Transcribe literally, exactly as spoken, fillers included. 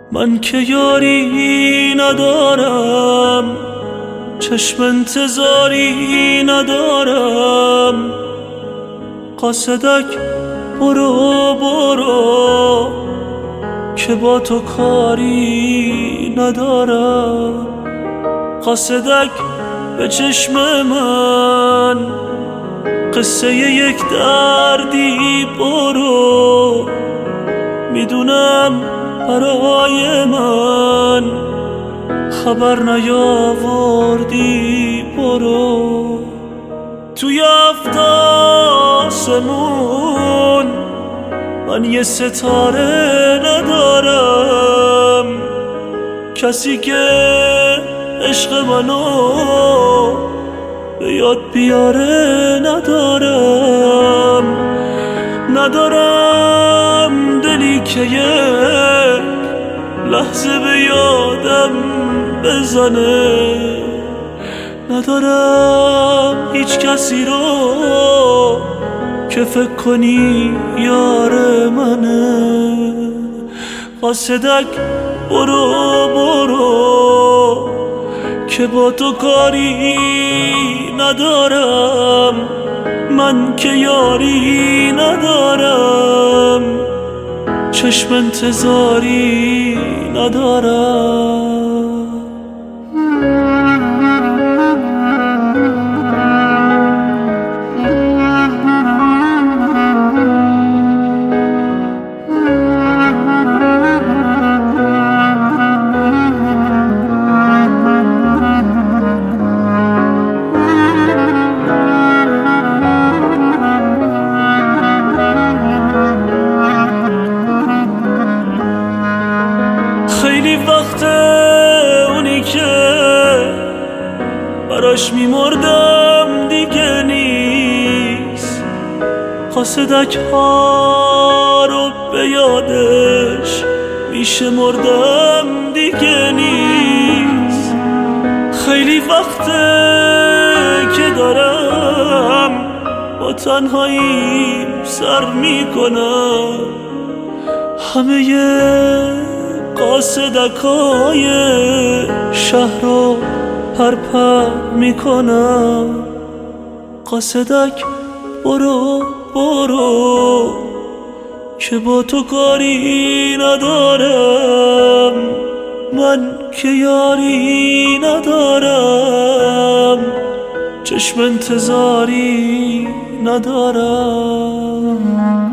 من که یاری ندارم، چشم انتظاری ندارم. قاصدک برو برو که با تو کاری ندارم. قاصدک به چشم من قصه یک دردی برو، میدونم برای من خبر نیاوردی. برو توی هفت آسمون من یه ستاره ندارم، کسی که عشق منو به یاد بیاره ندارم. ندارم دلی که یک لحظه به یادم بزنه، ندارم هیچ کسی رو که فکر کنی یار منه. قاصدک برو برو که با تو کاری ندارم، من که یاری ندارم، چشم انتظاری ندارم. خیلی وقت اونی که براش میمردم دیگه نیست، قاصدک ها رو به یادش میشه مردم دیگه نیست. خیلی وقته که دارم با تنهاییم سر میکنم، همه قاصدکای شهر رو پرپر میکنم. قاصدک برو برو که با تو کاری ندارم، من که یاری ندارم، چشم انتظاری ندارم.